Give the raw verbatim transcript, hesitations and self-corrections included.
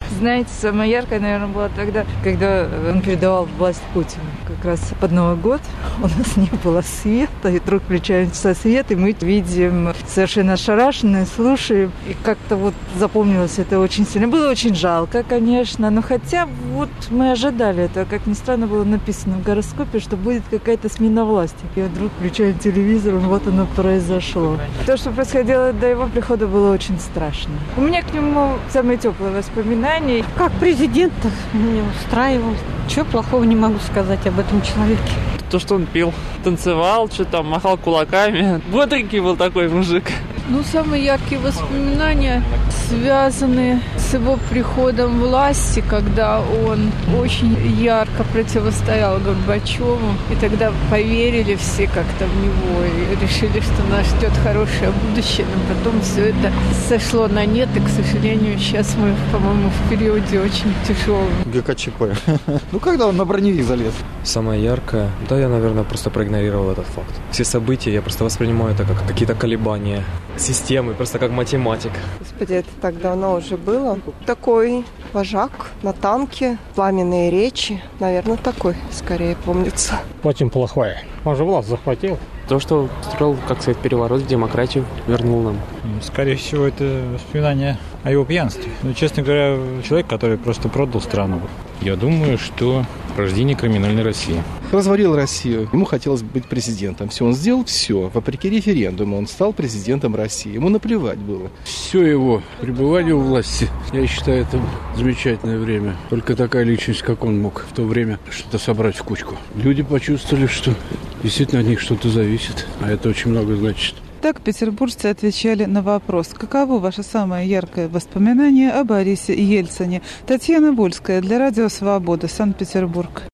Знаете, самое яркое, наверное, было тогда, когда он передавал власть Путину. Как раз под Новый год у нас не было света, и вдруг включается свет, и мы видим совершенно ошарашенные, слушаем. И как-то вот запомнилось это очень сильно. Было очень жалко, конечно, но хотя вот мы ожидали этого. Как ни странно, было написано в гороскопе, что будет какая-то смена власти. И вдруг включаем телевизор, и вот оно произошло. То, что происходило до его прихода, было очень страшно. У меня к нему самые теплые воспоминания. Как президент меня устраивал. Чего плохого не могу сказать об этом человеке. То, что он пил, танцевал, что там, махал кулаками. Бодренький был такой мужик. Ну, самые яркие воспоминания связаны с его приходом власти, когда он очень ярко противостоял Горбачеву. И тогда поверили все как-то в него и решили, что нас ждет хорошее будущее. Но потом все это сошло на нет, и, к сожалению, сейчас мы, по-моему, в периоде очень тяжелом. ГКЧП. Ну, когда он на броневик залез? Самое яркое? Да, я, наверное, просто проигнорировал этот факт. Все события я просто воспринимаю это как какие-то колебания системы, просто как математик. Господи, это так давно уже было. Такой вожак на танке, пламенные речи. Наверное, такой скорее помнится. Очень плохой. Он же власть захватил. То, что устроил, как сказать, переворот в демократию, вернул нам. Скорее всего, это воспоминание о его пьянстве. Ну, честно говоря, человек, который просто продал страну. Я думаю, что рождение криминальной России. Развалил Россию. Ему хотелось быть президентом. Все, он сделал все. Вопреки референдуму он стал президентом России. Ему наплевать было. Все его пребывание у власти, я считаю, это замечательное время. Только такая личность, как он, мог в то время что-то собрать в кучку. Люди почувствовали, что действительно от них что-то зависит. А это очень много значит. Так петербуржцы отвечали на вопрос, каково ваше самое яркое воспоминание о Борисе Ельцине. Татьяна Бульская для Радио Свобода, Санкт-Петербург.